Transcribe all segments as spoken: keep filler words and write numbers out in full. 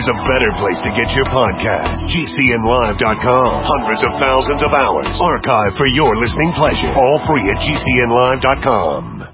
there's a better place to get your podcast. G C N live dot com. Hundreds of thousands of hours archived for your listening pleasure. All free at G C N live dot com.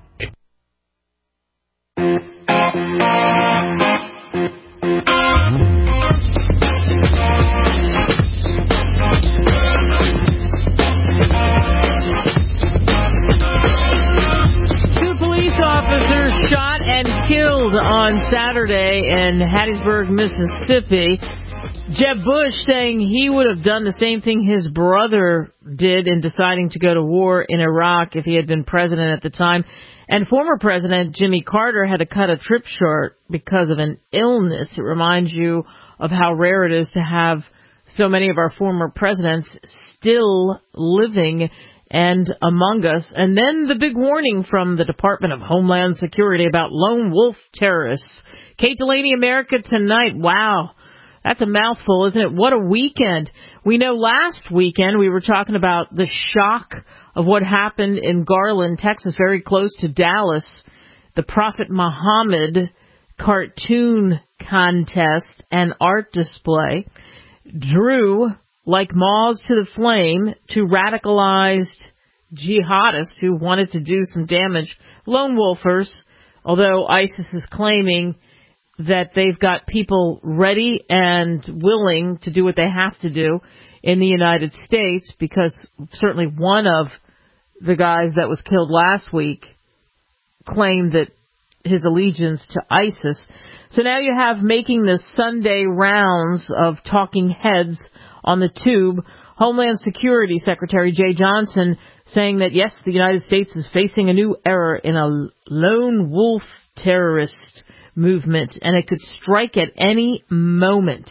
Shot and killed on Saturday in Hattiesburg, Mississippi. Jeb Bush saying he would have done the same thing his brother did in deciding to go to war in Iraq if he had been president at the time. And former President Jimmy Carter had to cut a trip short because of an illness. It reminds you of how rare it is to have so many of our former presidents still living and among us. And then the big warning from the Department of Homeland Security about lone wolf terrorists. Kate Delaney, America Tonight. Wow. That's a mouthful, isn't it? What a weekend. We know last weekend we were talking about the shock of what happened in Garland, Texas, very close to Dallas. The Prophet Muhammad cartoon contest and art display drew like moths to the flame to radicalized jihadists who wanted to do some damage, lone wolfers, although ISIS is claiming that they've got people ready and willing to do what they have to do in the United States, because certainly one of the guys that was killed last week claimed that his allegiance to ISIS. So now you have making the Sunday rounds of talking heads on the tube, Homeland Security Secretary Jay Johnson saying that, yes, the United States is facing a new era in a lone wolf terrorist movement, and it could strike at any moment.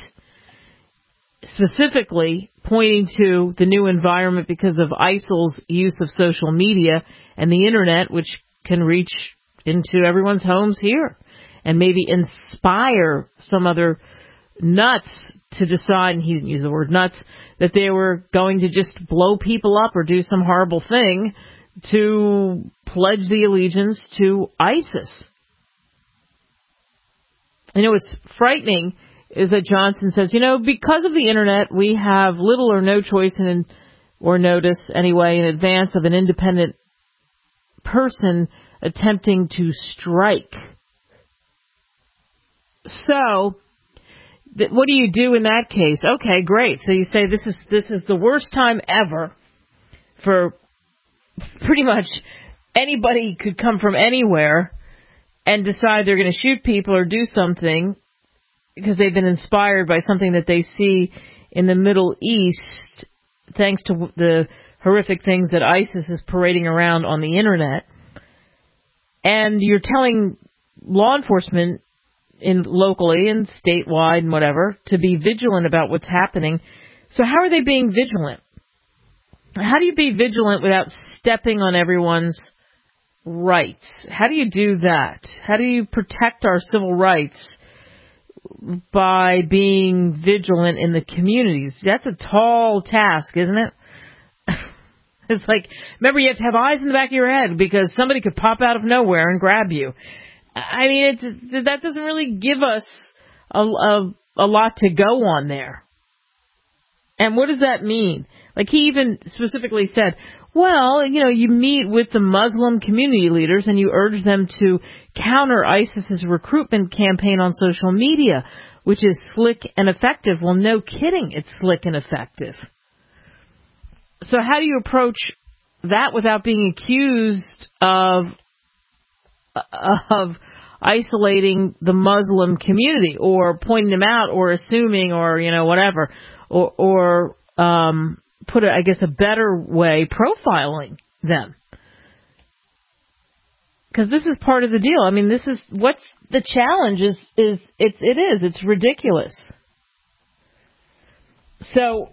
Specifically pointing to the new environment because of ISIL's use of social media and the Internet, which can reach into everyone's homes here and maybe inspire some other nuts to decide, and he didn't use the word nuts, that they were going to just blow people up or do some horrible thing to pledge the allegiance to ISIS. You know, what's frightening is that Johnson says, you know, because of the Internet, we have little or no choice in, or notice anyway in advance of an independent person attempting to strike. So, th- what do you do in that case? Okay, great. So you say this is this is the worst time ever for pretty much anybody could come from anywhere and decide they're going to shoot people or do something because they've been inspired by something that they see in the Middle East, thanks to the horrific things that ISIS is parading around on the Internet. And you're telling law enforcement in locally and statewide and whatever to be vigilant about what's happening. So how are they being vigilant? How do you be vigilant without stepping on everyone's rights? How do you do that? How do you protect our civil rights by being vigilant in the communities? That's a tall task, isn't it? It's like, remember, you have to have eyes in the back of your head because somebody could pop out of nowhere and grab you. I mean, it's, that doesn't really give us a, a, a lot to go on there. And what does that mean? Like, he even specifically said, well, you know, you meet with the Muslim community leaders and you urge them to counter ISIS's recruitment campaign on social media, which is slick and effective. Well, no kidding, it's slick and effective. So how do you approach that without being accused of of isolating the Muslim community or pointing them out or assuming or, you know, whatever, or, or um, put, a, I guess, a better way, profiling them? Because this is part of the deal. I mean, this is what's the challenge is, is it's, it is, it's ridiculous. So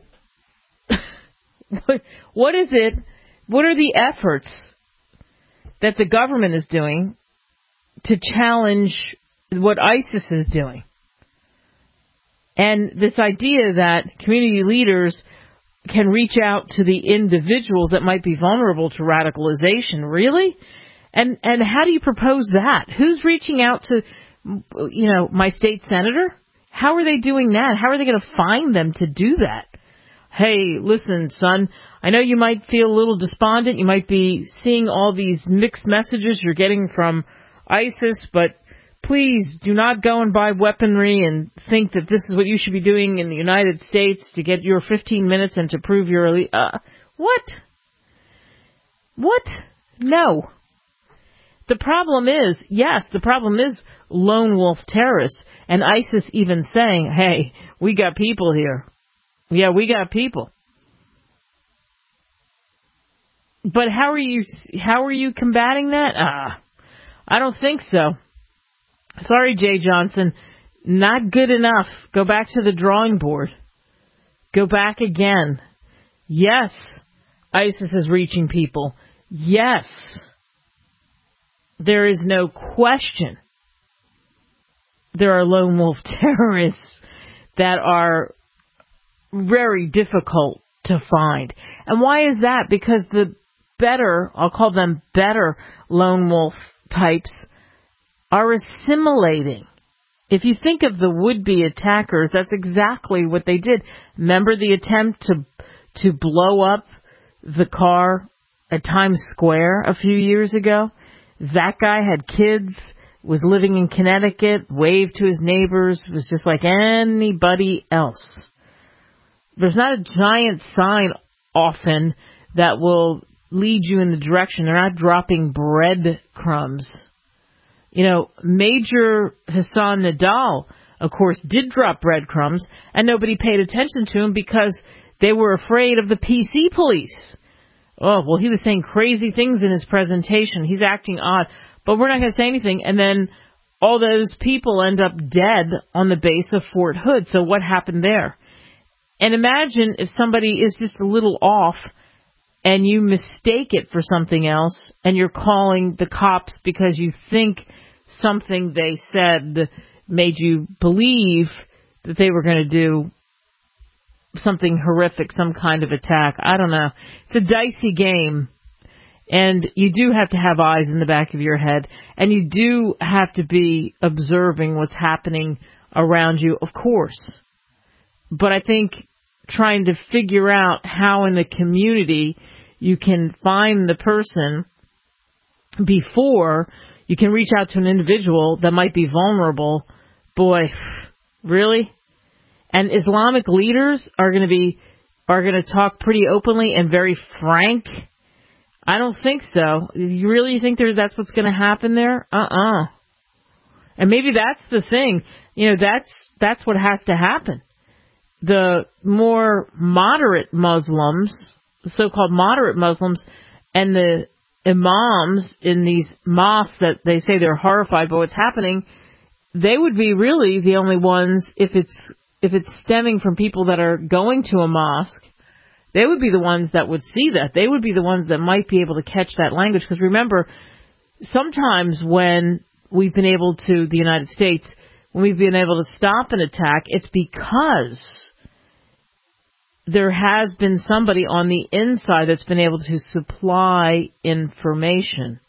what is it? What are the efforts that the government is doing to challenge what ISIS is doing? And this idea that community leaders can reach out to the individuals that might be vulnerable to radicalization, really? And and how do you propose that? Who's reaching out to, you know, my state senator How are they doing that? How are they going to find them to do that? Hey, listen, son, I know you might feel a little despondent. You might be seeing all these mixed messages you're getting from ISIS, but please do not go and buy weaponry and think that this is what you should be doing in the United States to get your fifteen minutes and to prove your elite. Uh, what? What? No. The problem is, yes, the problem is lone wolf terrorists and ISIS even saying, hey, we got people here. Yeah, we got people. But how are you, how are you combating that? Ah, I don't think so. Sorry, Jay Johnson. Not good enough. Go back to the drawing board. Go back again. Yes, ISIS is reaching people. Yes. There is no question. There are lone wolf terrorists that are very difficult to find. And why is that? Because the better, I'll call them better lone wolf types, are assimilating. If you think of the would-be attackers, that's exactly what they did. Remember the attempt to to blow up the car at Times Square a few years ago? That guy had kids, was living in Connecticut, waved to his neighbors, was just like anybody else. There's not a giant sign often that will lead you in the direction. They're not dropping breadcrumbs. You know, Major Hassan Nadal, of course, did drop breadcrumbs, and nobody paid attention to him because they were afraid of the P C police. Oh, well, he was saying crazy things in his presentation. He's acting odd, but we're not going to say anything. And then all those people end up dead on the base of Fort Hood. So what happened there? And imagine if somebody is just a little off and you mistake it for something else and you're calling the cops because you think something they said made you believe that they were going to do something horrific, some kind of attack. I don't know. It's a dicey game. And you do have to have eyes in the back of your head. And you do have to be observing what's happening around you, of course. But I think trying to figure out how in the community you can find the person before you can reach out to an individual that might be vulnerable. Boy, really? And Islamic leaders are going to be, are going to talk pretty openly and very frank? I don't think so. You really think there, that's what's going to happen there? Uh-uh. And maybe that's the thing. You know, that's, that's what has to happen. The more moderate Muslims, the so-called moderate Muslims, and the imams in these mosques that they say they're horrified by what's happening, they would be really the only ones, if it's if it's stemming from people that are going to a mosque, they would be the ones that would see that. They would be the ones that might be able to catch that language. Because remember, sometimes when we've been able to, the United States, when we've been able to stop an attack, it's because there has been somebody on the inside that's been able to supply information.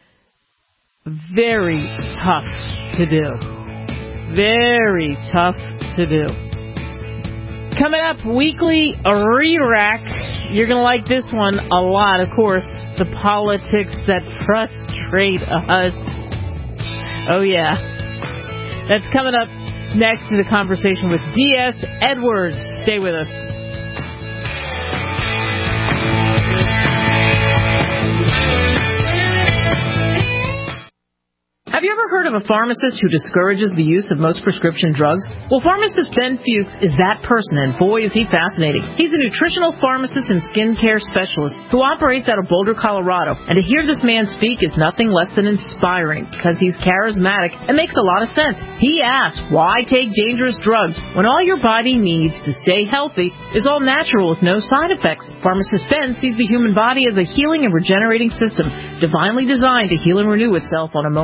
Very tough to do. Very tough to do. Coming up, weekly re-rack. You're going to like this one a lot, of course. The politics that frustrate us. Oh, yeah. That's coming up next to the conversation with D S Edwards. Stay with us. Have you ever heard of a pharmacist who discourages the use of most prescription drugs? Well, pharmacist Ben Fuchs is that person, and boy, is he fascinating. He's a nutritional pharmacist and skincare specialist who operates out of Boulder, Colorado. And to hear this man speak is nothing less than inspiring, because he's charismatic and makes a lot of sense. He asks, why take dangerous drugs when all your body needs to stay healthy is all natural with no side effects? Pharmacist Ben sees the human body as a healing and regenerating system, divinely designed to heal and renew itself on a moment-to-moment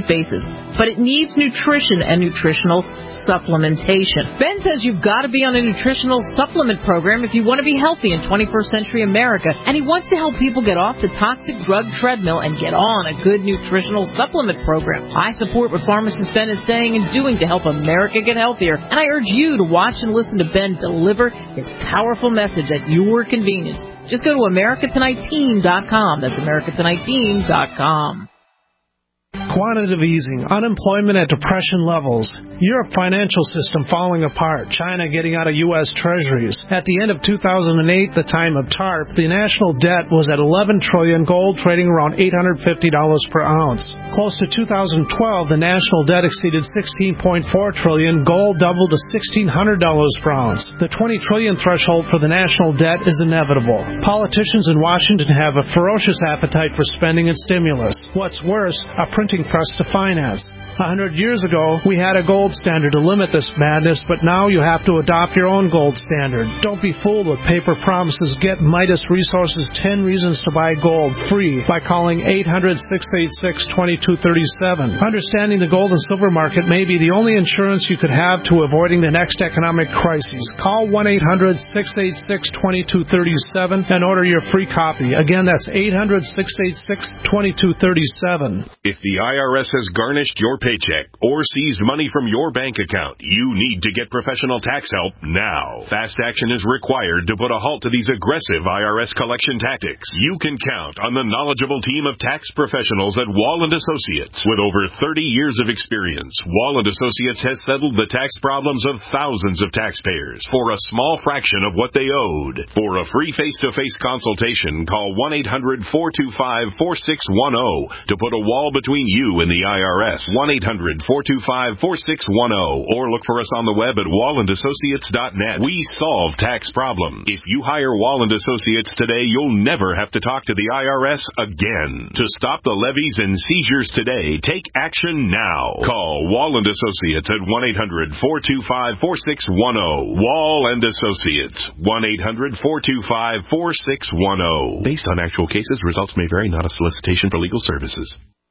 consistent basis, but it needs nutrition and nutritional supplementation. Ben says you've got to be on a nutritional supplement program if you want to be healthy in twenty-first century America, and he wants to help people get off the toxic drug treadmill and get on a good nutritional supplement program. I support what pharmacist Ben is saying and doing to help America get healthier, and I urge you to watch and listen to Ben deliver his powerful message at your convenience. Just go to America Tonight Team dot com. That's America Tonight Team dot com. Quantitative easing, unemployment at depression levels, Europe financial system falling apart, China getting out of U S treasuries. At the end of two thousand eight, the time of TARP, the national debt was at eleven trillion dollars, gold trading around eight hundred fifty dollars per ounce. Close to two thousand twelve, the national debt exceeded sixteen point four trillion dollars, gold doubled to sixteen hundred dollars per ounce. The twenty trillion dollars threshold for the national debt is inevitable. Politicians in Washington have a ferocious appetite for spending and stimulus. What's worse, a printing press to finance. A hundred years ago, we had a gold standard to limit this madness, but now you have to adopt your own gold standard. Don't be fooled with paper promises. Get Midas Resources ten Reasons to Buy Gold free by calling eight hundred, six eight six, two two three seven. Understanding the gold and silver market may be the only insurance you could have to avoiding the next economic crisis. Call one eight hundred, six eight six, two two three seven and order your free copy. Again, that's eight hundred, six eight six, two two three seven. If the I R S has garnished your paycheck or seized money from your bank account, you need to get professional tax help now. Fast action is required to put a halt to these aggressive I R S collection tactics. You can count on the knowledgeable team of tax professionals at Wall and Associates. With over thirty years of experience, Wall and Associates has settled the tax problems of thousands of taxpayers for a small fraction of what they owed. For a free face-to-face consultation, call one eight hundred, four two five, four six one zero to put a wall between you and the I R S. one eight hundred, four two five, four six one zero or look for us on the web at wall and associates dot net. We solve tax problems. If you hire Wall and Associates today, you'll never have to talk to the I R S again. To stop the levies and seizures today, take action now. Call Wall and Associates at one eight hundred, four two five, four six one zero. Wall and Associates, one eight hundred, four two five, four six one zero. Based on actual cases, results may vary, not a solicitation for legal services.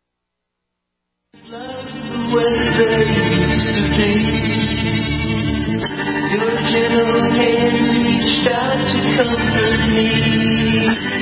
Where they used to be, your gentle hand reached out to comfort me.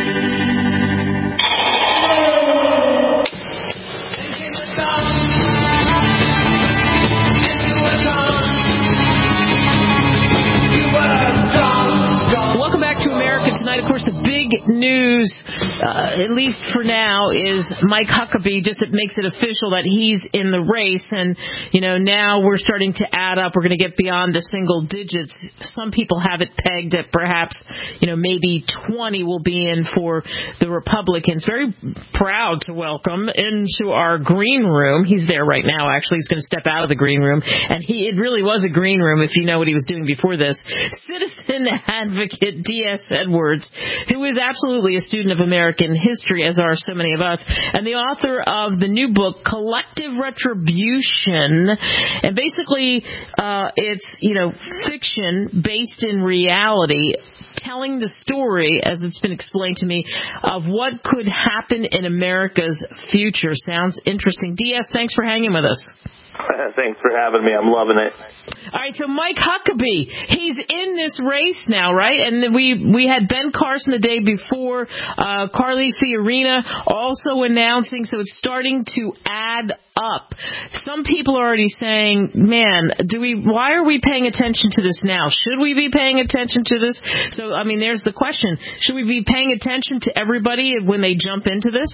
Welcome back to America Tonight. Of course, the big news, uh, at least for now, is Mike Huckabee. Just it makes it official that he's in the race, and you know now we're starting to add up. We're going to get beyond the single digits. Some people have it pegged at perhaps you know maybe twenty will be in for the Republicans. Very proud to welcome into our green room. He's there right now. Actually, he's going to step out of the green room, and he it really was a green room if you know what he was doing before this. Citizen advocate D S Edwards, who is absolutely a student of American history, as are so many of us, and the author of the new book, Collective Retribution. And basically, uh, it's, you know, fiction based in reality, telling the story, as it's been explained to me, of what could happen in America's future. Sounds interesting. D S, thanks for hanging with us. Thanks for having me. I'm loving it. All right, so Mike Huckabee, he's in this race now, right? And then we we had Ben Carson the day before, uh, Carly Fiorina also announcing, so it's starting to add up. Some people are already saying, man, do we? Why are we paying attention to this now? Should we be paying attention to this? So, I mean, there's the question. Should we be paying attention to everybody when they jump into this?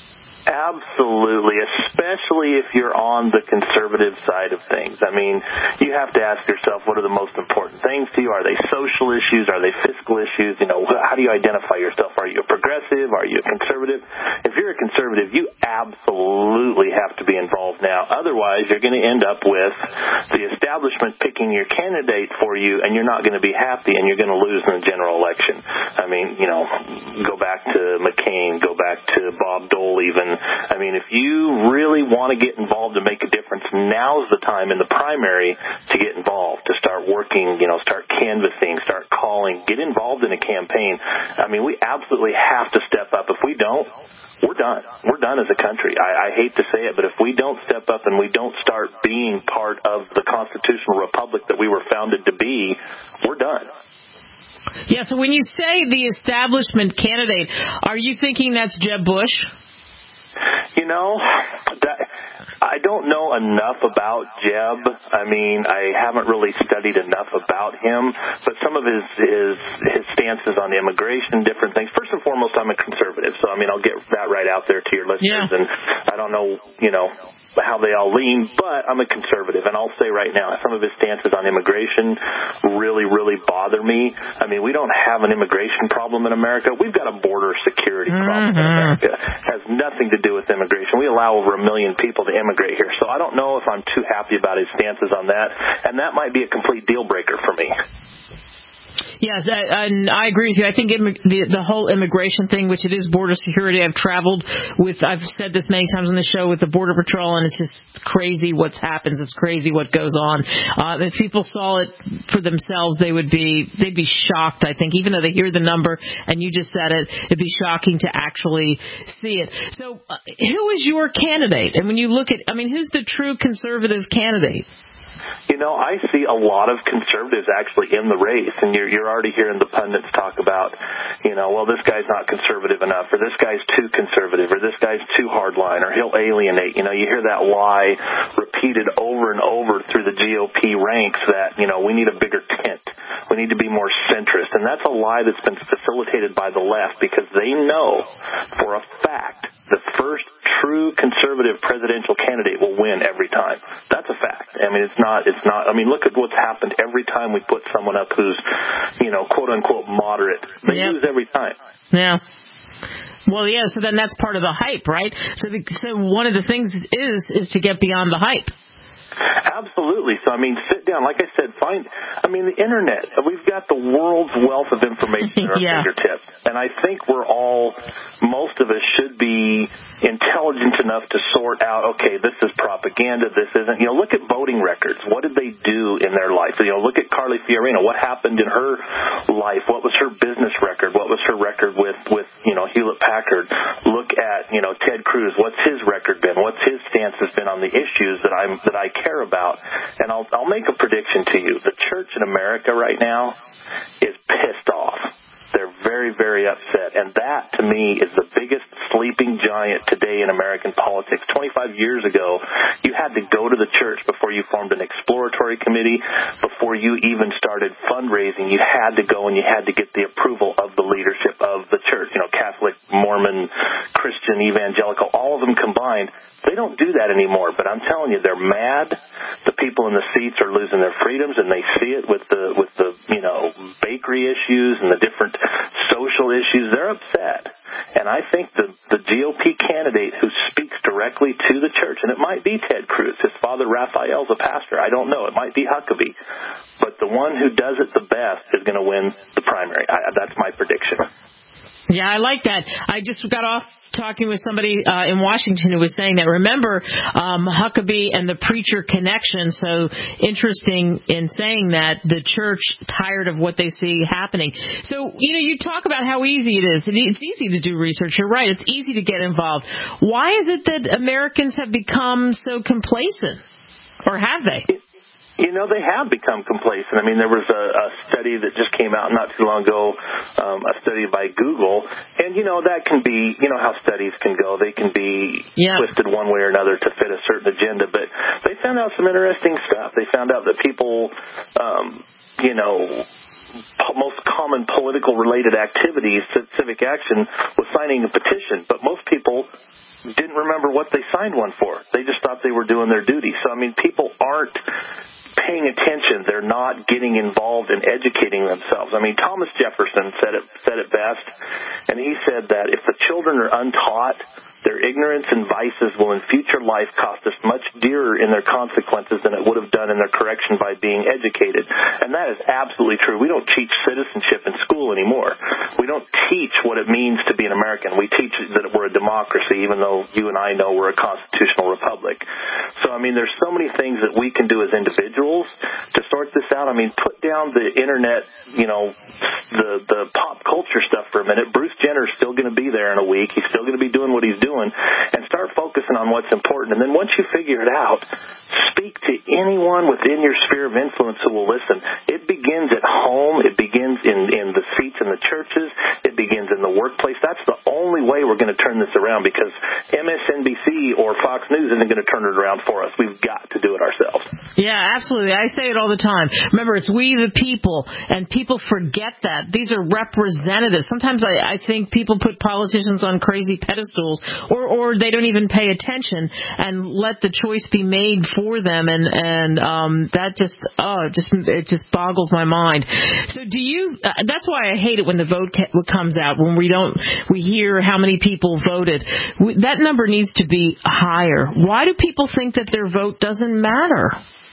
Absolutely, especially if you're on the conservative side of things. I mean, you have to ask yourself, what are the most important things to you? Are they social issues? Are they fiscal issues? You know, how do you identify yourself? Are you a progressive? Are you a conservative? If you're a conservative, you absolutely have to be involved now. Otherwise, you're going to end up with the establishment picking your candidate for you, and you're not going to be happy, and you're going to lose in the general election. I mean, you know, go back to McCain, go back to Bob Dole even. I mean, if you really want to get involved and make a difference, now's the time in the primary to get involved, to start working, you know, start canvassing, start calling, get involved in a campaign. I mean, we absolutely have to step up. If we don't, we're done. We're done as a country. I, I hate to say it, but if we don't step up and we don't start being part of the constitutional republic that we were founded to be, we're done. Yeah, so when you say the establishment candidate, are you thinking that's Jeb Bush? You know, that, I don't know enough about Jeb. I mean, I haven't really studied enough about him, but some of his his his stances on immigration, different things. First and foremost, I'm a conservative, so I mean, I'll get that right out there to your listeners. Yeah. And I don't know, you know, how they all lean, but I'm a conservative, and I'll say right now, some of his stances on immigration really, really bother me. I mean, we don't have an immigration problem in America. We've got a border security problem mm-hmm. in America. It has nothing to do with immigration. We allow over a million people to immigrate here, so I don't know if I'm too happy about his stances on that, and that might be a complete deal breaker for me. Yes, I, and I agree with you. I think immig- the, the whole immigration thing, which it is border security, I've traveled with, I've said this many times on the show, with the Border Patrol, and it's just crazy what happens. It's crazy what goes on. Uh, if people saw it for themselves, they would be, they'd be shocked, I think, even though they hear the number, and you just said it, it'd be shocking to actually see it. So uh, who is your candidate? And when you look at, I mean, who's the true conservative candidate? You know, I see a lot of conservatives actually in the race, and you're, you're already hearing the pundits talk about, you know, well, this guy's not conservative enough, or this guy's too conservative, or this guy's too hardline, or he'll alienate. You know, you hear that lie repeated over and over through the G O P ranks that, you know, we need a bigger tent. We need to be more centrist. And that's a lie that's been facilitated by the left, because they know for a fact the first true conservative presidential candidate will win every time. That's a fact. I mean, it's not, it's not, I mean, look at what's happened every time we put someone up who's, you know, quote unquote moderate. They yep. lose every time. Yeah. Well, yeah, so then that's part of the hype, right? So, the, so one of the things is, is to get beyond the hype. Absolutely. So, I mean, sit down. Like I said, find, I mean, the Internet, we've got the world's wealth of information at our yeah. fingertips. And I think we're all, most of us should be intelligent enough to sort out, okay, this is propaganda, this isn't. You know, look at voting records. What did they do in their life? You know, look at Carly Fiorina. What happened in her life? What was her business record? What was her record with, with you know, Hewlett-Packard? Look at, you know, Ted Cruz. What's his record been? What's his stance has been on the issues that I'm, that I care about? And I'll, I'll make a prediction to you. The church in America right now is pissed off. They're very, very upset. And that, to me, is the biggest sleeping giant today in American politics. twenty-five years ago, you had to go to the church before you formed an exploratory committee, before you even started fundraising. You had to go and you had to get the approval of the leadership of the church. You know, Catholic, Mormon, Christian, evangelical, all of them combined. They don't do that anymore, but I'm telling you, they're mad. The people in the seats are losing their freedoms, and they see it with the, with the, you know, bakery issues and the different social issues. They're upset. And I think the, the G O P candidate who speaks directly to the church, and it might be Ted Cruz, his father Raphael's a pastor, I don't know, it might be Huckabee, but the one who does it the best is going to win the primary. I, that's my prediction. Yeah, I like that. I just got off talking with somebody uh, in Washington who was saying that, remember, um, Huckabee and the preacher connection, so interesting in saying that, the church tired of what they see happening. So, you know, you talk about how easy it is. It's easy to do research. You're right. It's easy to get involved. Why is it that Americans have become so complacent? Or have they? You know, they have become complacent. I mean, there was a, a study that just came out not too long ago, um, a study by Google, and, you know, that can be, you know how studies can go. They can be yeah. twisted one way or another to fit a certain agenda, but they found out some interesting stuff. They found out that people, um, you know, most common political related activities, civic action, was signing a petition, but most people didn't remember what they signed one for. They just thought they were doing their duty. So, I mean, people aren't paying attention. They're not getting involved in educating themselves. I mean, Thomas Jefferson said it said it best, and he said that if the children are untaught, their ignorance and vices will in future life cost us much dearer in their consequences than it would have done in their correction by being educated. And that is absolutely true. We don't don't teach citizenship in school anymore. We don't teach what it means to be an American. We teach that we're a democracy, even though you and I know we're a constitutional republic. So, I mean, there's so many things that we can do as individuals to sort this out. I mean, put down the internet, you know, the the pop culture stuff for a minute. Bruce Jenner's still going to be there in a week. He's still going to be doing what he's doing, and start focusing on what's important. And then once you figure it out, speak to anyone within your sphere of influence who will listen. It begins at home. It begins in, in the seats in the churches. It begins in the workplace. That's the only way we're going to turn this around, because M S N B C or Fox News isn't going to turn it around for us. We've got to do it ourselves. Yeah, absolutely. I say it all the time. Remember, it's we the people, and people forget that. These are representatives. Sometimes I, I think people put politicians on crazy pedestals, or, or they don't even pay attention and let the choice be made for them, and, and um, that just, oh, just it just boggles my mind. So do you, uh, that's why I hate it when the vote ca- comes out, when we don't, we hear how many people voted. We, that number needs to be higher. Why do people think that their vote doesn't matter?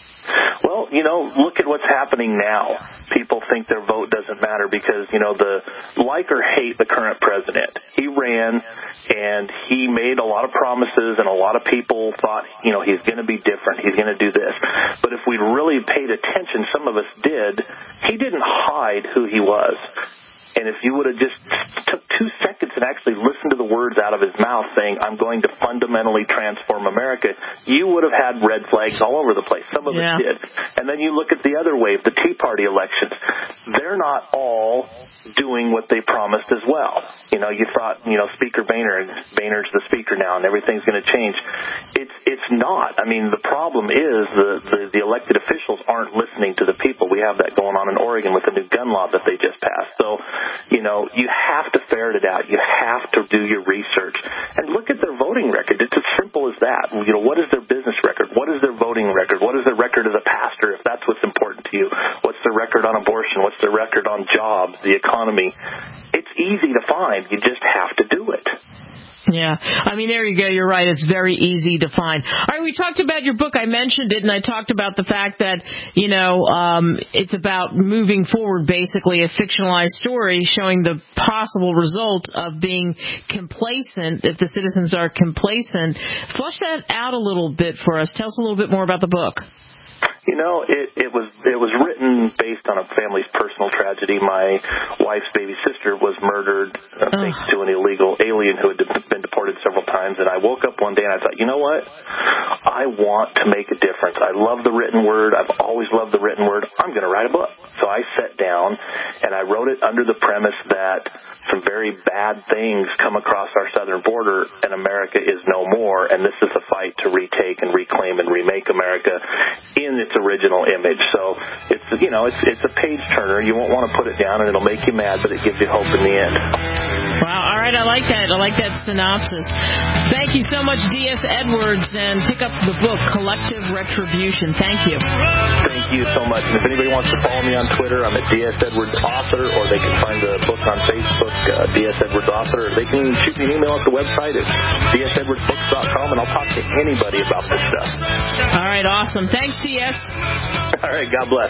Well, you know, look at what's happening now. People think their vote doesn't matter because, you know, the like or hate the current president. He ran and he made a lot of promises, and a lot of people thought, you know, he's going to be different. He's going to do this. But if we really paid attention, some of us did, he didn't hide who he was. And if you would have just took two seconds and actually listened to the words out of his mouth saying, I'm going to fundamentally transform America, you would have had red flags all over the place. Some of yeah. us did. And then you look at the other wave, the Tea Party elections. They're not all doing what they promised as well. You know, you thought, you know, Speaker Boehner, Boehner's the speaker now and everything's going to change. It's it's not. I mean, the problem is the, the, the elected officials aren't listening to the people. We have that going on in Oregon with the new gun law that they just passed. So, you know, you have to ferret it out. You have to do your research and look at their voting record. It's as simple as that. You know, what is their business record? What is their voting record? What is their record as a pastor, if that's what's important to you? What's their record on abortion? What's their record on jobs, the economy? It's easy to find. You just have to do it. Yeah. I mean, there you go. You're right. It's very easy to find. All right. We talked about your book. I mentioned it, and I talked about the fact that, you know, um, it's about moving forward, basically a fictionalized story showing the possible result of being complacent if the citizens are complacent. Flush that out a little bit for us. Tell us a little bit more about the book. You know, it, it was it was written based on a family's personal tragedy. My wife's baby sister was murdered uh, thanks to an illegal alien who had been deported several times. And I woke up one day and I thought, you know what? I want to make a difference. I love the written word. I've always loved the written word. I'm going to write a book. So I sat down and I wrote it under the premise that some very bad things come across our southern border and America is no more, and this is a fight to retake and reclaim and remake America in its original image. So it's, you know, it's it's a page turner. You won't want to put it down, and it'll make you mad, but it gives you hope in the end. Wow. All right. I like that. I like that synopsis. Thank you so much, D S Edwards, and pick up the book, Collective Retribution. Thank you. Thank you so much. And if anybody wants to follow me on Twitter, I'm at D S Edwards Author, or they can find the book on Facebook, uh, D S Edwards Author, or they can shoot me an email at the website at D S Edwards books dot com, and I'll talk to anybody about this stuff. All right. Awesome. Thanks, D S. All right. God bless.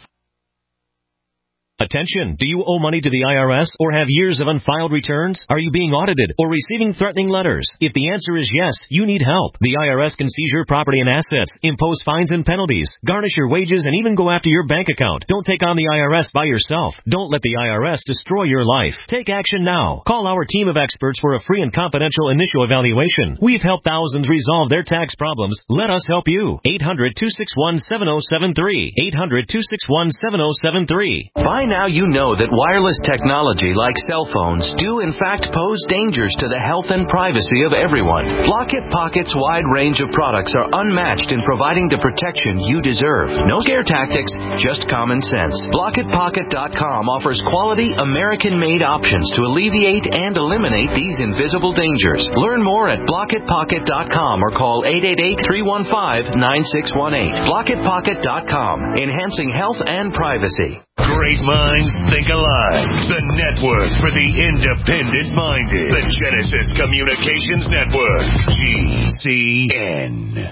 Attention, do you owe money to the I R S or have years of unfiled returns? Are you being audited or receiving threatening letters? If the answer is yes, you need help. The I R S can seize your property and assets, impose fines and penalties, garnish your wages, and even go after your bank account. Don't take on the I R S by yourself. Don't let the I R S destroy your life. Take action now. Call our team of experts for a free and confidential initial evaluation. We've helped thousands resolve their tax problems. Let us help you. eight hundred, two six one, seven oh seven three. eight hundred, two six one, seven oh seven three. By now you know that wireless technology like cell phones do in fact pose dangers to the health and privacy of everyone. Blockit Pocket's wide range of products are unmatched in providing the protection you deserve. No scare tactics, just common sense. Blockit Pocket dot com offers quality American-made options to alleviate and eliminate these invisible dangers. Learn more at Blockit Pocket dot com or call eight eight eight, three one five, nine six one eight. Blockit Pocket dot com, enhancing health and privacy. Great minds think alike. The network for the independent-minded. The Genesis Communications Network. G C N.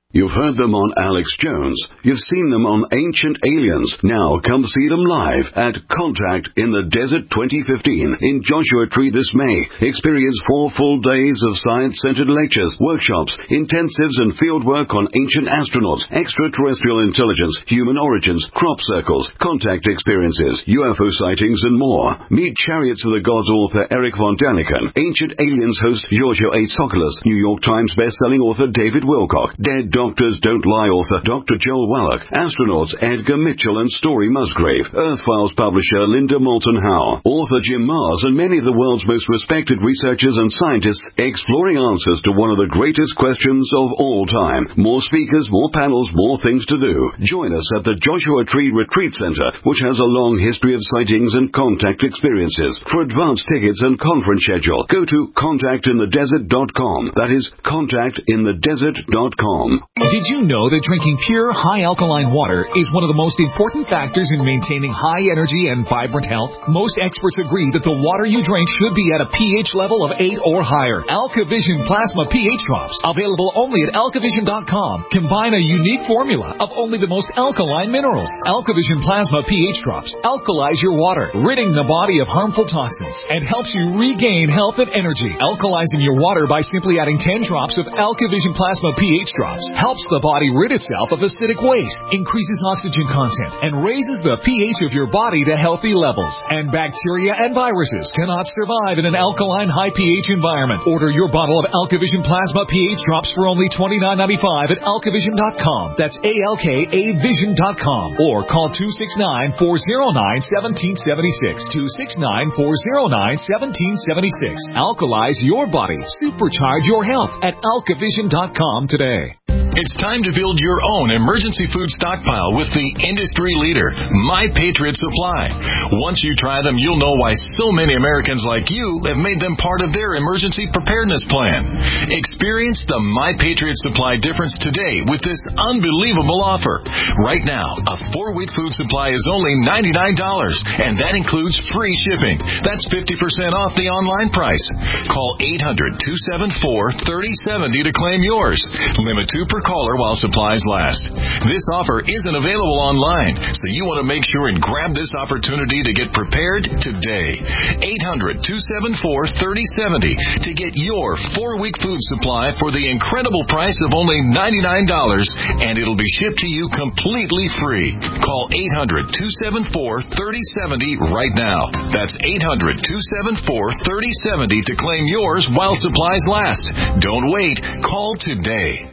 You've heard them on Alex Jones. You've seen them on Ancient Aliens. Now come see them live at Contact in the Desert twenty fifteen in Joshua Tree this May. Experience four full days of science-centered lectures, workshops, intensives, and field work on ancient astronauts, extraterrestrial intelligence, human origins, crop circles, contact experiences, U F O sightings, and more. Meet Chariots of the Gods author Eric von Daniken, Ancient Aliens host Giorgio A. Tsoukalos, New York Times best-selling author David Wilcock, Dead Doctors Don't Lie author Doctor Joel Wallach, astronauts Edgar Mitchell and Story Musgrave, Earth Files publisher Linda Moulton Howe, author Jim Mars, and many of the world's most respected researchers and scientists exploring answers to one of the greatest questions of all time. More speakers, more panels, more things to do. Join us at the Joshua Tree Retreat Center, which has a long history of sightings and contact experiences. For advance tickets and conference schedule, go to contact in the desert dot com. That is contact in the desert dot com. Did you know that drinking pure, high-alkaline water is one of the most important factors in maintaining high energy and vibrant health? Most experts agree that the water you drink should be at a pH level of eight or higher. AlkaVision Plasma pH Drops, available only at alkavision dot com, combine a unique formula of only the most alkaline minerals. AlkaVision Plasma pH Drops alkalize your water, ridding the body of harmful toxins, and helps you regain health and energy. Alkalizing your water by simply adding ten drops of AlkaVision Plasma pH Drops helps the body rid itself of acidic waste, increases oxygen content, and raises the pH of your body to healthy levels. And bacteria and viruses cannot survive in an alkaline high pH environment. Order your bottle of AlkaVision Plasma pH Drops for only twenty-nine ninety-five at alkavision dot com. That's A L K A vision dot com. Or call two six nine, four oh nine, one seven seven six. two six nine, four oh nine, one seven seven six. Alkalize your body. Supercharge your health at alkavision dot com today. It's time to build your own emergency food stockpile with the industry leader, My Patriot Supply. Once you try them, you'll know why so many Americans like you have made them part of their emergency preparedness plan. Experience the My Patriot Supply difference today with this unbelievable offer. Right now, a four-week food supply is only ninety-nine dollars, and that includes free shipping. That's fifty percent off the online price. Call eight hundred, two seven four, three oh seven oh to claim yours. Limit two per caller while supplies last. This offer isn't available online, so you want to make sure and grab this opportunity to get prepared today. eight hundred, two seven four, three oh seven oh to get your four-week food supply for the incredible price of only ninety-nine dollars, and it'll be shipped to you completely free. Call eight hundred, two seven four, three oh seven oh right now. That's eight hundred, two seven four, three oh seven oh to claim yours while supplies last. Don't wait. Call today.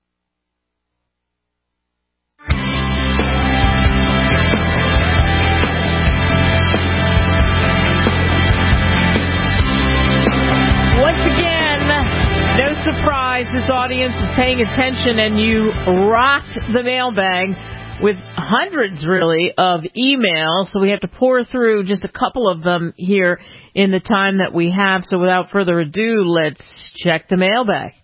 Surprise, this audience is paying attention, and you rocked the mailbag with hundreds, really, of emails. So we have to pour through just a couple of them here in the time that we have. So without further ado, let's check the mailbag.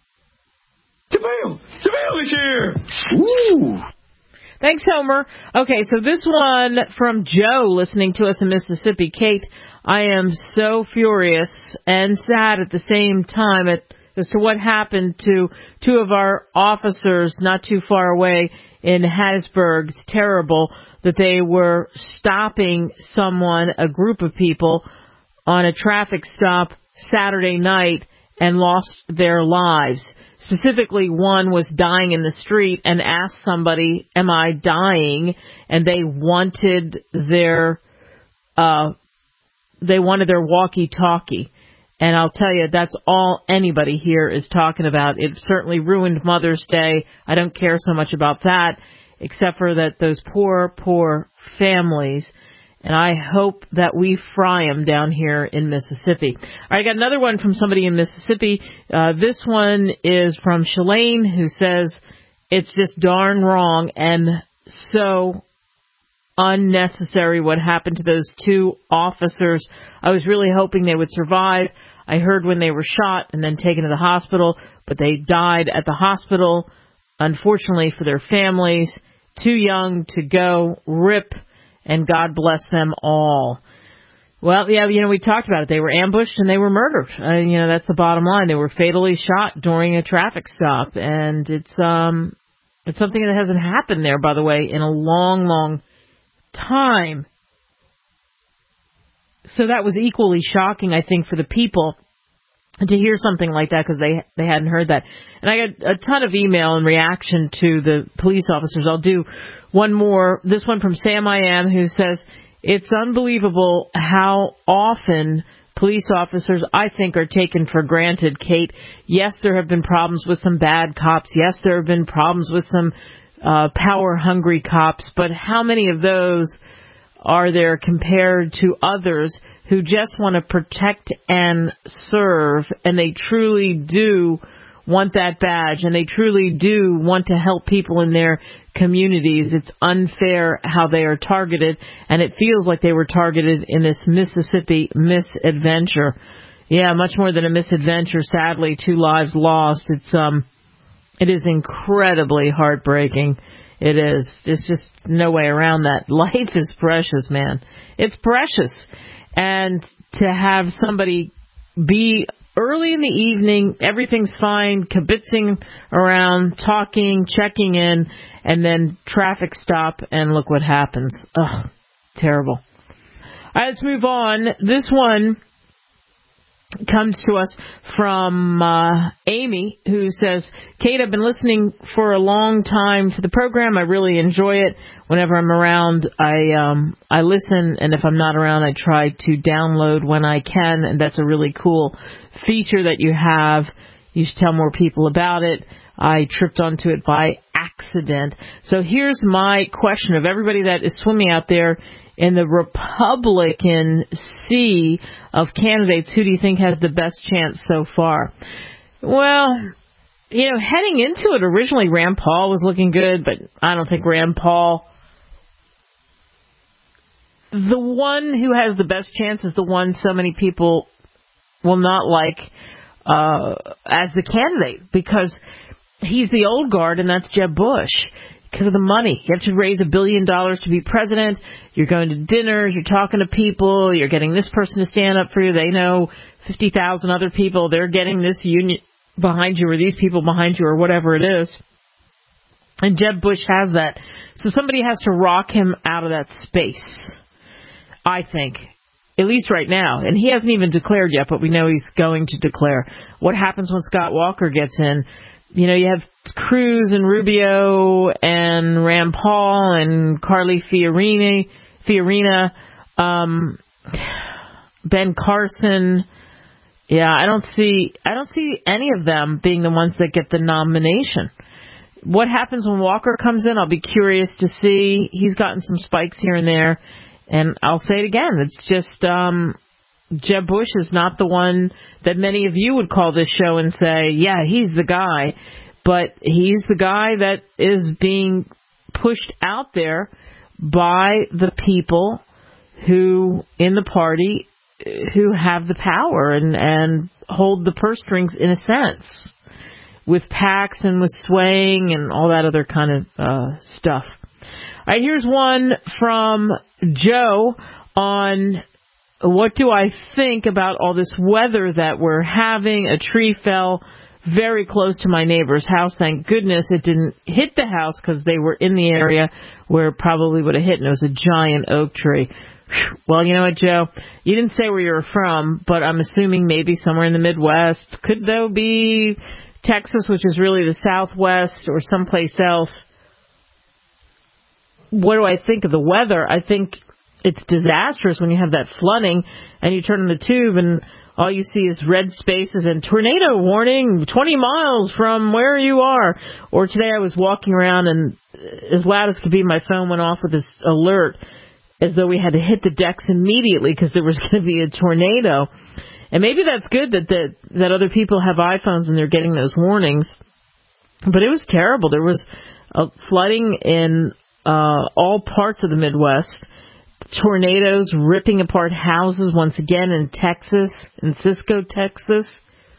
The mail! The mail is here! Woo! Thanks, Homer. Okay, so this one from Joe, listening to us in Mississippi. Kate, I am so furious and sad at the same time at as to what happened to two of our officers not too far away in Hattiesburg. It's terrible that they were stopping someone, a group of people, on a traffic stop Saturday night and lost their lives. Specifically, one was dying in the street and asked somebody, am I dying? And they wanted their, uh, they wanted their walkie-talkie. And I'll tell you, that's all anybody here is talking about. It certainly ruined Mother's Day. I don't care so much about that, except for that those poor, poor families. And I hope that we fry them down here in Mississippi. All right, I got another one from somebody in Mississippi. Uh, this one is from Shalane, who says, it's just darn wrong and so unnecessary what happened to those two officers. I was really hoping they would survive. I heard when they were shot and then taken to the hospital, but they died at the hospital, unfortunately for their families. Too young to go. Rip, and God bless them all. Well, yeah, you know, we talked about it. They were ambushed and they were murdered. Uh, you know, that's the bottom line. They were fatally shot during a traffic stop, and it's um, It's something that hasn't happened there, by the way, in a long, long time. So that was equally shocking, I think, for the people to hear something like that because they they hadn't heard that. And I got a ton of email in reaction to the police officers. I'll do one more. This one from Sam I Am, who says, it's unbelievable how often police officers, I think, are taken for granted, Kate. Yes, there have been problems with some bad cops. Yes, there have been problems with some uh, power-hungry cops. But how many of those are there compared to others who just want to protect and serve, and they truly do want that badge, and they truly do want to help people in their communities? It's unfair how they are targeted, and it feels like they were targeted in this Mississippi misadventure. Yeah, much more than a misadventure. Sadly, two lives lost. It's um, it is incredibly heartbreaking. It is. There's just no way around that. Life is precious, man. It's precious. And to have somebody be early in the evening, everything's fine, kibitzing around, talking, checking in, and then traffic stop, and look what happens. Ugh, terrible. All right, let's move on. This one comes to us from uh, Amy, who says, Kate, I've been listening for a long time to the program. I really enjoy it. Whenever I'm around, I um, I listen, and if I'm not around, I try to download when I can, and that's a really cool feature that you have. You should tell more people about it. I tripped onto it by accident. So here's my question of everybody that is swimming out there in the Republican sea of candidates. Who do you think has the best chance so far? Well, you know, heading into it, originally Rand Paul was looking good, but I don't think Rand Paul... The one who has the best chance is the one so many people will not like uh, as the candidate, because he's the old guard, and that's Jeb Bush. Because of the money. You have to raise a billion dollars to be president. You're going to dinners. You're talking to people. You're getting this person to stand up for you. They know fifty thousand other people. They're getting this union behind you, or these people behind you, or whatever it is. And Jeb Bush has that. So somebody has to rock him out of that space, I think. At least right now. And he hasn't even declared yet, but we know he's going to declare. What happens when Scott Walker gets in? You know, you have Cruz and Rubio and Rand Paul and Carly Fiorina, Fiorina, um, Ben Carson. Yeah, I don't see, I don't see any of them being the ones that get the nomination. What happens when Walker comes in? I'll be curious to see. He's gotten some spikes here and there, and I'll say it again. It's just, um, Jeb Bush is not the one that many of you would call this show and say, yeah, he's the guy. But he's the guy that is being pushed out there by the people who, in the party, who have the power and, and hold the purse strings, in a sense, with PACs and with swaying and all that other kind of uh, stuff. All right, here's one from Joe on... What do I think about all this weather that we're having? A tree fell very close to my neighbor's house. Thank goodness it didn't hit the house, because they were in the area where it probably would have hit, and it was a giant oak tree. Whew. Well, you know what, Joe? You didn't say where you were from, but I'm assuming maybe somewhere in the Midwest. Could, though, be Texas, which is really the Southwest, or someplace else. What do I think of the weather? I think it's disastrous when you have that flooding and you turn on the tube and all you see is red spaces and tornado warning twenty miles from where you are. Or today I was walking around and as loud as could be, my phone went off with this alert as though we had to hit the decks immediately because there was going to be a tornado. And maybe that's good that, that that other people have iPhones and they're getting those warnings. But it was terrible. There was a flooding in uh, all parts of the Midwest. Tornadoes ripping apart houses once again in Texas, in Cisco, Texas.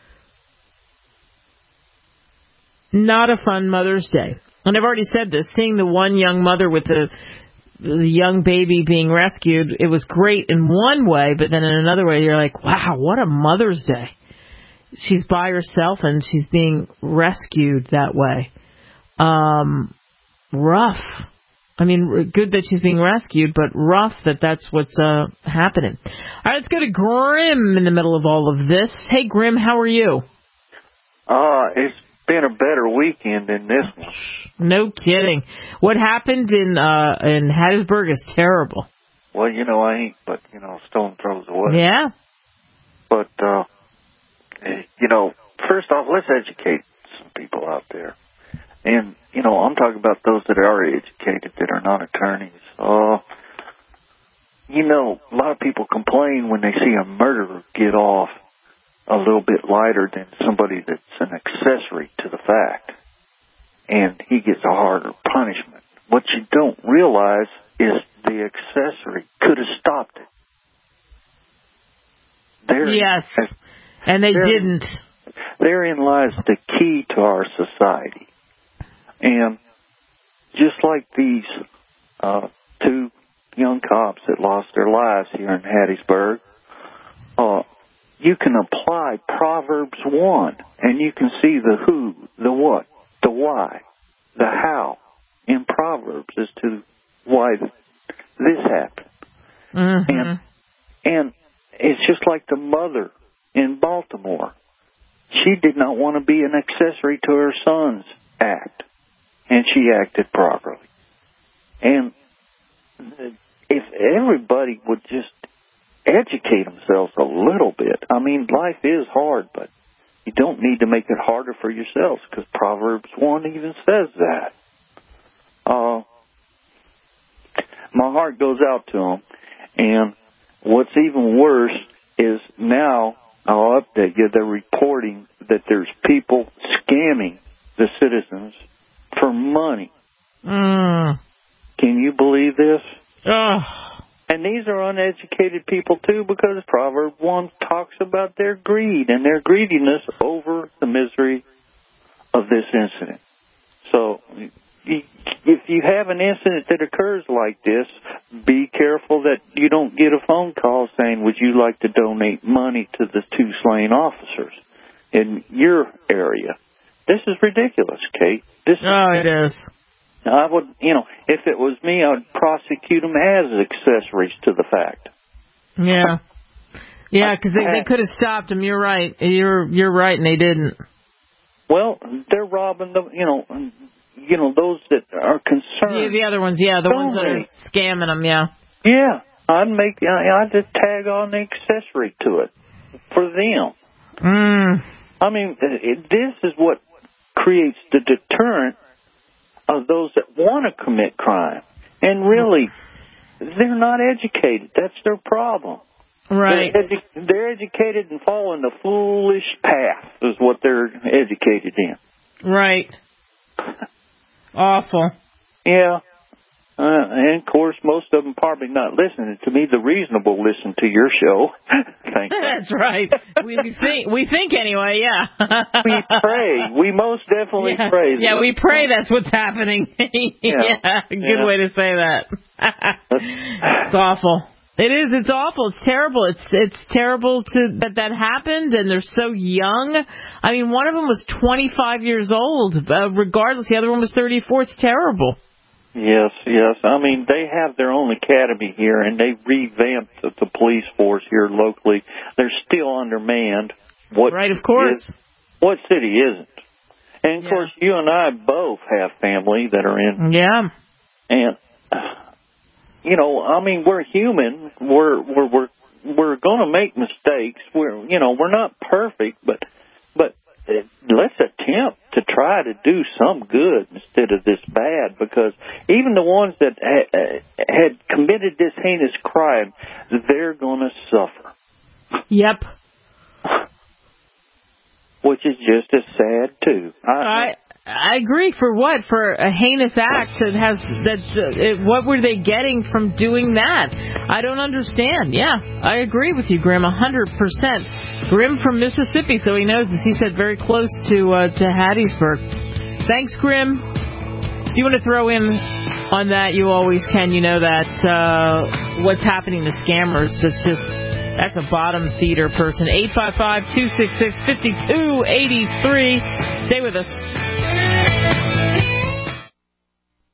Not a fun Mother's Day. And I've already said this, seeing the one young mother with the, the young baby being rescued, it was great in one way, but then in another way you're like, wow, what a Mother's Day. She's by herself and she's being rescued that way. Um, rough. I mean, good that she's being rescued, but rough that that's what's uh, happening. All right, let's go to Grim in the middle of all of this. Hey, Grim, how are you? Uh, it's been a better weekend than this one. No kidding. What happened in uh, in Hattiesburg is terrible. Well, you know, I ain't, but, you know, stone throws away. Yeah. But, uh, you know, first off, let's educate some people out there. And, you know, I'm talking about those that are educated, that are not attorneys. Uh, you know, a lot of people complain when they see a murderer get off a little bit lighter than somebody that's an accessory to the fact. And he gets a harder punishment. What you don't realize is the accessory could have stopped it. There, yes, and they didn't. Therein lies the key to our society. And just like these uh, two young cops that lost their lives here in Hattiesburg, uh, you can apply Proverbs one, and you can see the who, the what, the why, the how in Proverbs as to why this happened. Mm-hmm. And, and it's just like the mother in Baltimore. She did not want to be an accessory to her son's act, and she acted properly. And if everybody would just educate themselves a little bit, I mean, life is hard, but you don't need to make it harder for yourselves, because Proverbs one even says that. Uh, my heart goes out to them, and what's even worse is now, I'll update you, they're reporting that there's people scamming the citizens for money. Mm. Can you believe this? Ugh. And these are uneducated people, too, because Proverbs one talks about their greed and their greediness over the misery of this incident. So if you have an incident that occurs like this, be careful that you don't get a phone call saying, would you like to donate money to the two slain officers in your area? This is ridiculous, Kate. This oh, it is. I would, you know, if it was me, I would prosecute them as accessories to the fact. Yeah. Yeah, because they, they could have stopped them. You're right. You're you're right, and they didn't. Well, they're robbing the, you know, you know, those that are concerned. Yeah, the other ones, yeah, the ones that are scamming them, yeah. Yeah, I'd make, I'd just tag on the accessory to it for them. Mm. I mean, it, this is what creates the deterrent of those that want to commit crime. And really, they're not educated. That's their problem. Right. They're, edu- they're educated and following the foolish path is what they're educated in. Right. Awful. Yeah. Uh, and, of course, most of them probably not listening to me. The reasonable listen to your show. Thank you. That's right. We, we think, we think anyway, yeah. We pray. We most definitely yeah. pray. Yeah, we pray that's what's happening. yeah. yeah, good yeah. way to say that. It's awful. It is. It's awful. It's terrible. It's it's terrible to that that happened, and they're so young. I mean, one of them was twenty-five years old. Uh, regardless, the other one was thirty-four. It's terrible. Yes, yes. I mean, they have their own academy here, and they revamped the, the police force here locally. They're still undermanned. What right, of course. Is, what city isn't? And, of yeah. course, you and I both have family that are in. Yeah. And, you know, I mean, we're human. We're we're we're we're going to make mistakes. We're, you know, we're not perfect, but but let's attempt to try to do some good instead of this bad, because even the ones that ha- had committed this heinous crime, they're going to suffer. Yep. Which is just as sad, too. I, I I agree. For what? For a heinous act that has that. Uh, it, what were they getting from doing that? I don't understand. Yeah, I agree with you, Grim, a hundred percent. Grim from Mississippi, so he knows this. He said very close to uh, to Hattiesburg. Thanks, Grim. If you want to throw in on that, you always can. You know that uh, what's happening to scammers. That's just. That's a bottom feeder person. eight five five, two six six, five two eight three. Stay with us.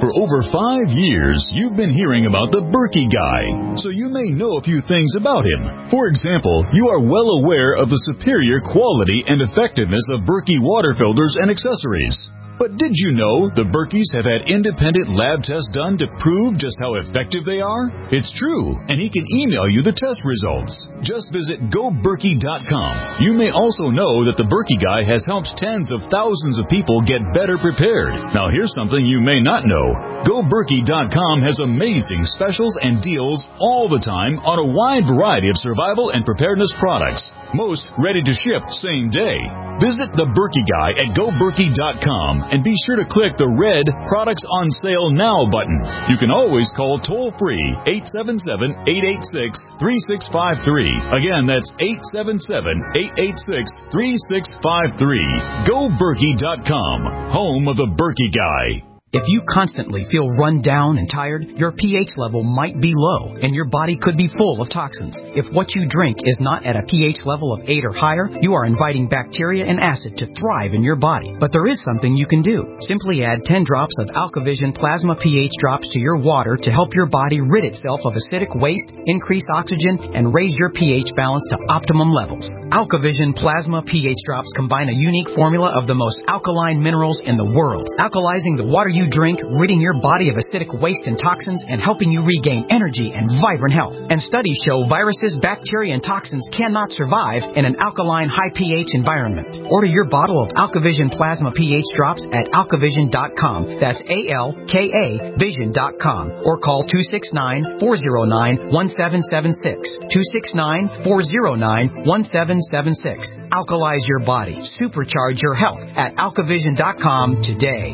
For over five years, you've been hearing about the Berkey Guy, so you may know a few things about him. For example, you are well aware of the superior quality and effectiveness of Berkey water filters and accessories. But did you know the Berkeys have had independent lab tests done to prove just how effective they are? It's true, and he can email you the test results. Just visit go berkey dot com. You may also know that the Berkey Guy has helped tens of thousands of people get better prepared. Now here's something you may not know. go berkey dot com has amazing specials and deals all the time on a wide variety of survival and preparedness products. Most ready to ship same day. Visit the Berkey Guy at go berkey dot com and be sure to click the red Products on Sale Now button. You can always call toll-free eight seven seven, eight eight six, three six five three. Again, that's eight seven seven, eight eight six, three six five three. go berkey dot com, home of the Berkey Guy. If you constantly feel run down and tired, your pH level might be low, and your body could be full of toxins. If what you drink is not at a pH level of eight or higher, you are inviting bacteria and acid to thrive in your body. But there is something you can do. Simply add ten drops of AlkaVision Plasma pH drops to your water to help your body rid itself of acidic waste, increase oxygen, and raise your pH balance to optimum levels. AlkaVision Plasma pH drops combine a unique formula of the most alkaline minerals in the world, alkalizing the water you drink, ridding your body of acidic waste and toxins, and helping you regain energy and vibrant health. And studies show viruses, bacteria, and toxins cannot survive in an alkaline, high pH environment. Order your bottle of AlkaVision Plasma pH drops at alkavision dot com. That's A L K A vision dot com. Or call two six nine, four zero nine, one seven seven six. two six nine, four zero nine, one seven seven six. Alkalize your body. Supercharge your health at alkavision dot com today.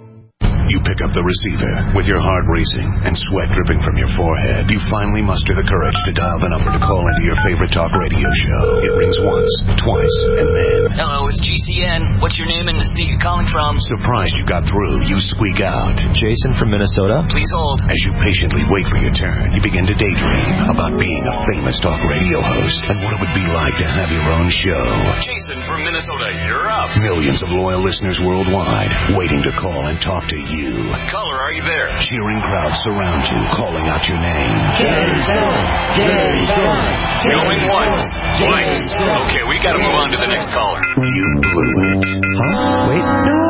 You pick up the receiver with your heart racing and sweat dripping from your forehead. You finally muster the courage to dial the number to call into your favorite talk radio show. It rings once, twice, and then... Hello, it's G C N. What's your name and the state you're calling from? Surprised you got through, you squeak out. Jason from Minnesota. Please hold. As you patiently wait for your turn, you begin to daydream about being a famous talk radio host and what it would be like to have your own show. Jason from Minnesota, you're up. Millions of loyal listeners worldwide waiting to call and talk to you. You. Caller, are you there? Cheering crowds surround you, calling out your name. Jason! Jason! Going once, twice. Okay, we gotta move on to the next caller. You blew it. Huh? Wait,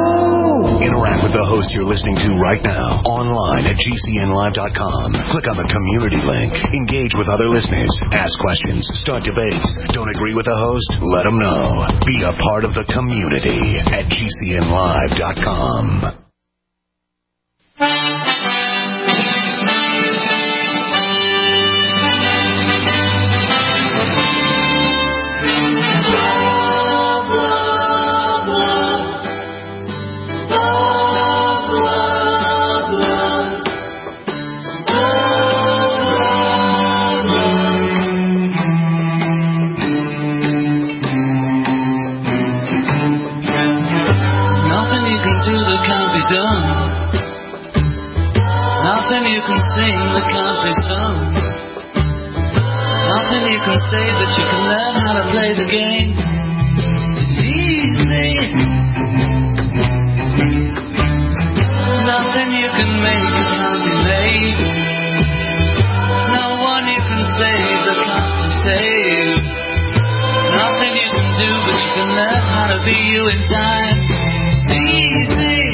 no! Interact with the host you're listening to right now, online at G C N live dot com. Click on the community link. Engage with other listeners. Ask questions. Start debates. Don't agree with the host? Let them know. Be a part of the community at G C N live dot com. Sing the country song. Nothing you can say, but you can learn how to play the game. It's easy. Nothing you can make that can't be made. No one you can save that can't be saved. Nothing you can do, but you can learn how to be you in time. It's easy.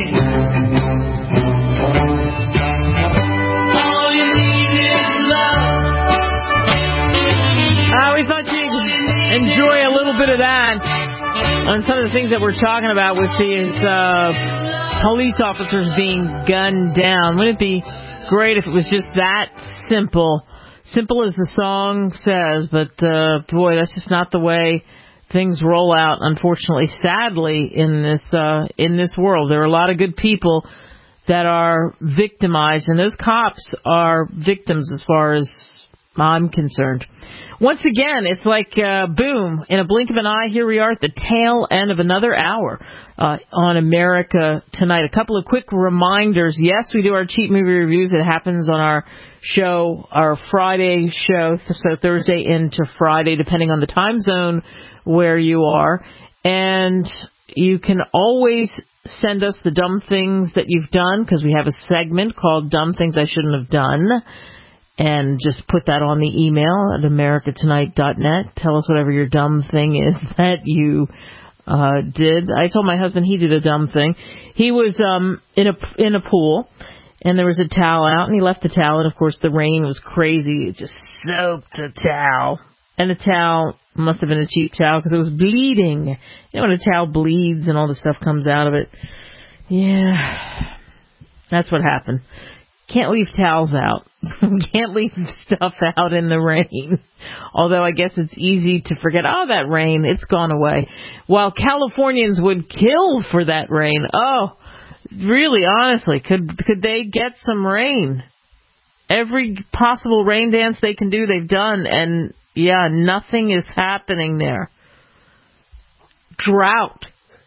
Uh, we thought you'd enjoy a little bit of that on some of the things that we're talking about with these uh, police officers being gunned down. Wouldn't it be great if it was just that simple? Simple as the song says, but uh, boy, that's just not the way things roll out, unfortunately, sadly, in this uh, in this world. There are a lot of good people that are victimized, and those cops are victims as far as I'm concerned. Once again, it's like, uh, boom, in a blink of an eye, here we are at the tail end of another hour uh, on America Tonight. A couple of quick reminders. Yes, we do our cheap movie reviews. It happens on our show, our Friday show, so Thursday into Friday, depending on the time zone where you are. And you can always send us the dumb things that you've done, because we have a segment called Dumb Things I Shouldn't Have Done. And just put that on the email at america tonight dot net. Tell us whatever your dumb thing is that you uh did. I told my husband he did a dumb thing. He was um in a in a pool, and there was a towel out, and he left the towel, and of course the rain was crazy. It just soaked the towel. And the towel must have been a cheap towel because it was bleeding. You know when a towel bleeds and all the stuff comes out of it? Yeah. That's what happened. Can't leave towels out. Can't leave stuff out in the rain. Although I guess it's easy to forget, oh, that rain, it's gone away. While Californians would kill for that rain. Oh, really, honestly, could could they get some rain? Every possible rain dance they can do, they've done. And, yeah, nothing is happening there. Drought.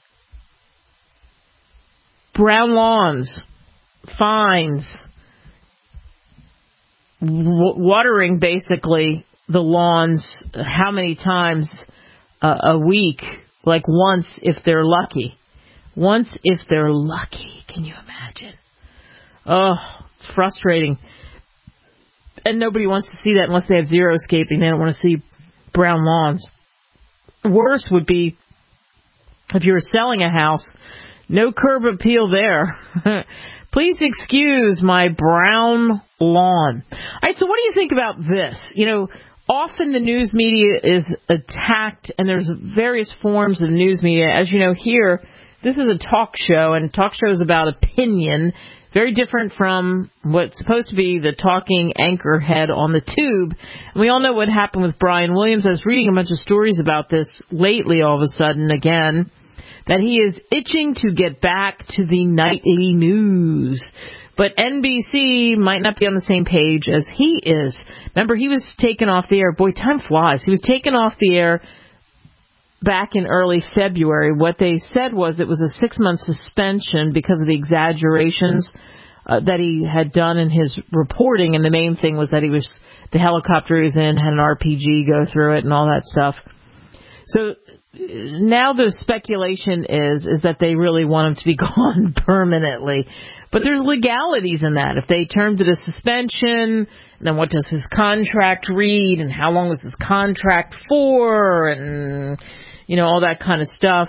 Brown lawns. Fines. Watering basically the lawns how many times uh, a week, like once if they're lucky. Once if they're lucky. Can you imagine? Oh, it's frustrating. And nobody wants to see that unless they have xeriscaping. They don't want to see brown lawns. Worse would be if you were selling a house, no curb appeal there. Please excuse my brown lawn. All right, so what do you think about this? You know, often the news media is attacked, and there's various forms of news media. As you know, here, this is a talk show, and talk show is about opinion, very different from what's supposed to be the talking anchor head on the tube. And we all know what happened with Brian Williams. I was reading a bunch of stories about this lately all of a sudden again, that he is itching to get back to the nightly news. But N B C might not be on the same page as he is. Remember, he was taken off the air. Boy, time flies. He was taken off the air back in early February. What they said was it was a six-month suspension because of the exaggerations uh, that he had done in his reporting. And the main thing was that he was the helicopter he was in had an R P G go through it and all that stuff. So now the speculation is is that they really want him to be gone permanently. But there's legalities in that. If they termed it a suspension, then what does his contract read, and how long is his contract for, and, you know, all that kind of stuff.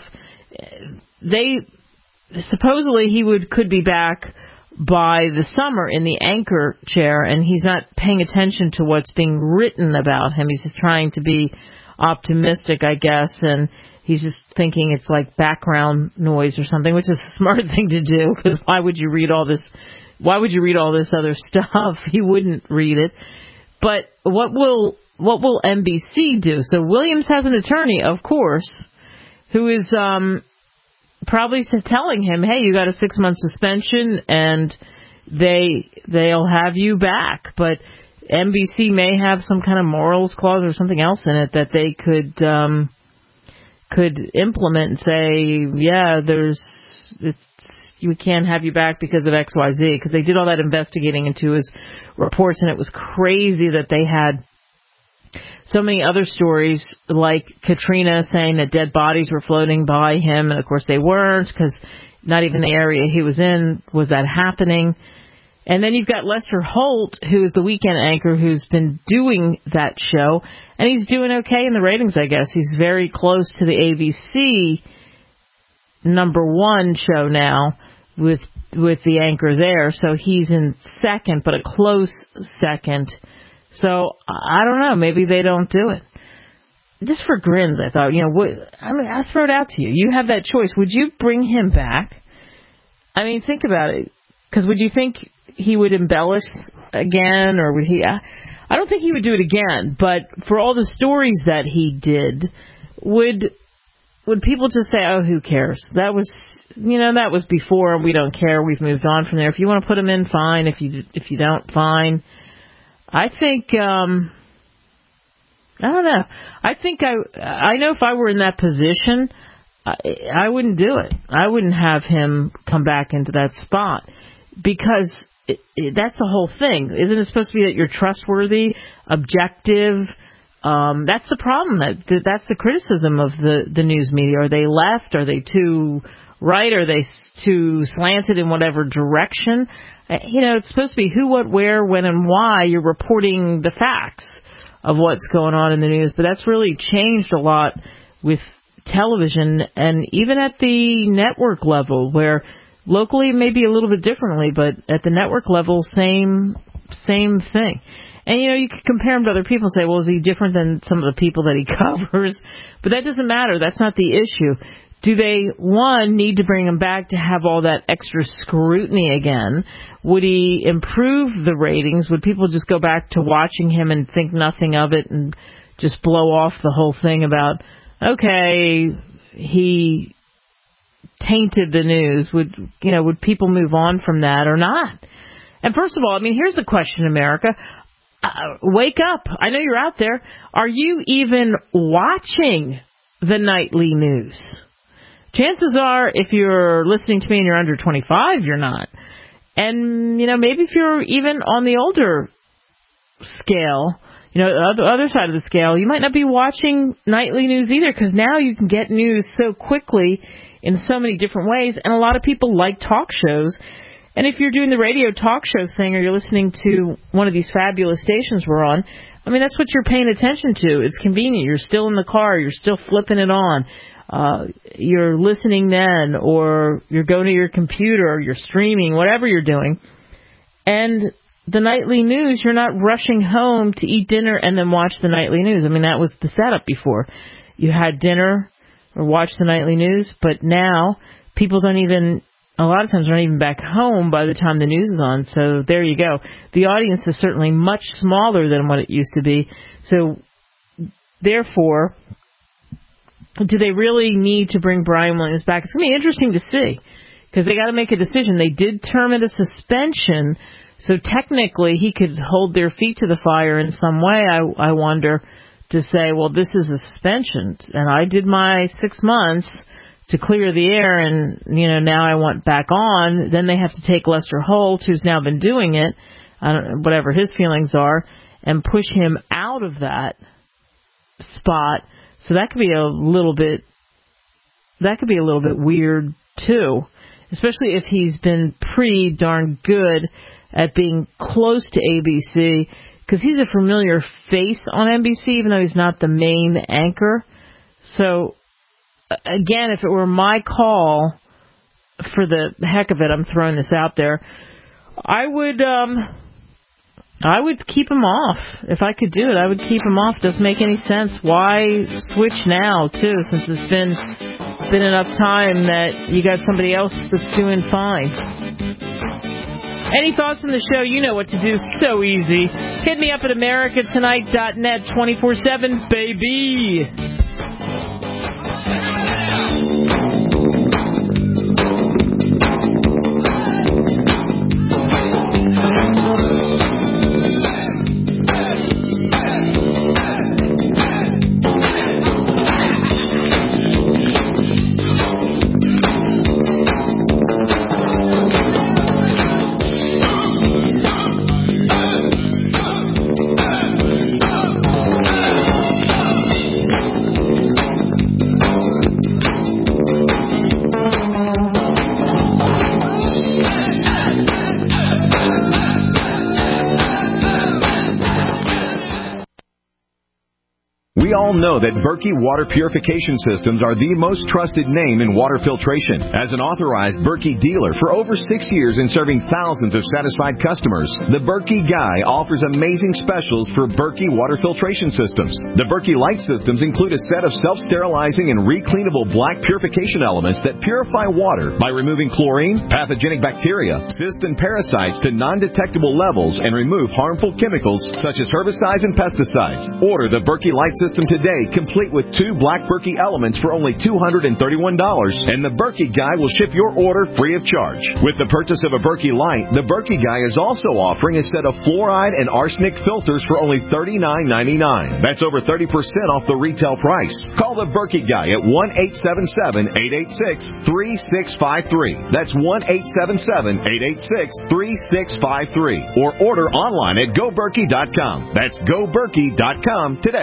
They, supposedly he would could be back by the summer in the anchor chair, and he's not paying attention to what's being written about him. He's just trying to be optimistic, I guess, and he's just thinking it's like background noise or something, which is a smart thing to do, because why would you read all this? Why would you read all this other stuff? He wouldn't read it. But what will what will N B C do? So Williams has an attorney, of course, who is um, probably telling him, "Hey, you got a six month suspension, and they they'll have you back." But N B C may have some kind of morals clause or something else in it that they could um, could implement and say, yeah, there's it's we can't have you back because of X Y Z, because they did all that investigating into his reports, and it was crazy that they had so many other stories like Katrina saying that dead bodies were floating by him, and of course they weren't, because not even the area he was in was that happening. And then you've got Lester Holt, who is the weekend anchor, who's been doing that show, and he's doing okay in the ratings, I guess. He's very close to the A B C number one show now with with the anchor there. So he's in second, but a close second. So I don't know. Maybe they don't do it. Just for grins, I thought, you know, what, I mean, I throw it out to you. You have that choice. Would you bring him back? I mean, think about it. Because would you think he would embellish again, or would he? I don't think he would do it again. But for all the stories that he did, would would people just say, "Oh, who cares? That was, you know, that was before. We don't care. We've moved on from there. If you want to put him in, fine. If you if you don't, fine." I think um, I don't know. I think I I know if I were in that position, I, I wouldn't do it. I wouldn't have him come back into that spot. Because it, it, that's the whole thing. Isn't it supposed to be that you're trustworthy, objective? Um, that's the problem. That That's the criticism of the, the news media. Are they left? Are they too right? Are they too slanted in whatever direction? You know, it's supposed to be who, what, where, when, and why you're reporting the facts of what's going on in the news. But that's really changed a lot with television, and even at the network level, where locally maybe a little bit differently, but at the network level, same same thing. And, you know, you can compare him to other people and say, well, is he different than some of the people that he covers? But that doesn't matter. That's not the issue. Do they, one, need to bring him back to have all that extra scrutiny again? Would he improve the ratings? Would people just go back to watching him and think nothing of it and just blow off the whole thing about, okay, he tainted the news? Would, you know, would people move on from that or not? And first of all, I mean, here's the question, America. Uh, wake up. I know you're out there. Are you even watching the nightly news? Chances are, if you're listening to me and you're under twenty-five, you're not. And, you know, maybe if you're even on the older scale, you know, the other side of the scale, you might not be watching nightly news either, because now you can get news so quickly in so many different ways, and a lot of people like talk shows. And if you're doing the radio talk show thing, or you're listening to one of these fabulous stations we're on, I mean, that's what you're paying attention to. It's convenient. You're still in the car. You're still flipping it on. Uh, you're listening then, or you're going to your computer, or you're streaming, whatever you're doing. And the nightly news, you're not rushing home to eat dinner and then watch the nightly news. I mean, that was the setup before. You had dinner or watch the nightly news, but now people don't even, a lot of times, aren't even back home by the time the news is on. So there you go. The audience is certainly much smaller than what it used to be. So therefore, do they really need to bring Brian Williams back? It's going to be interesting to see, because they got to make a decision. They did term it a suspension, so technically he could hold their feet to the fire in some way, I, I wonder, to say, well, this is a suspension, and I did my six months to clear the air, and, you know, now I want back on. Then they have to take Lester Holt, who's now been doing it, I don't, whatever his feelings are, and push him out of that spot. So that could be a little bit, that could be a little bit weird too, especially if he's been pretty darn good at being close to A B C, because he's a familiar face on N B C, even though he's not the main anchor. So again, if it were my call, for the heck of it, I'm throwing this out there, I would, um, I would keep him off. If I could do it, I would keep him off. Doesn't make any sense. Why switch now, too, since it's been been enough time that you got somebody else that's doing fine. Any thoughts on the show? You know what to do. So easy. Hit me up at america tonight dot net twenty-four seven, baby. Know that Berkey Water Purification Systems are the most trusted name in water filtration. As an authorized Berkey dealer for over six years and serving thousands of satisfied customers, the Berkey Guy offers amazing specials for Berkey Water Filtration Systems. The Berkey Light Systems include a set of self-sterilizing and recleanable black purification elements that purify water by removing chlorine, pathogenic bacteria, cysts, and parasites to non-detectable levels and remove harmful chemicals such as herbicides and pesticides. Order the Berkey Light System today, complete with two black Berkey elements for only two hundred thirty-one dollars, and the Berkey Guy will ship your order free of charge. With the purchase of a Berkey Light, the Berkey Guy is also offering a set of fluoride and arsenic filters for only thirty-nine ninety-nine. That's over thirty percent off the retail price. Call the Berkey Guy at one eight seven seven, eight eight six, three six five three. That's one eight seven seven, eight eight six, three six five three. Or order online at go berkey dot com. That's go berkey dot com today.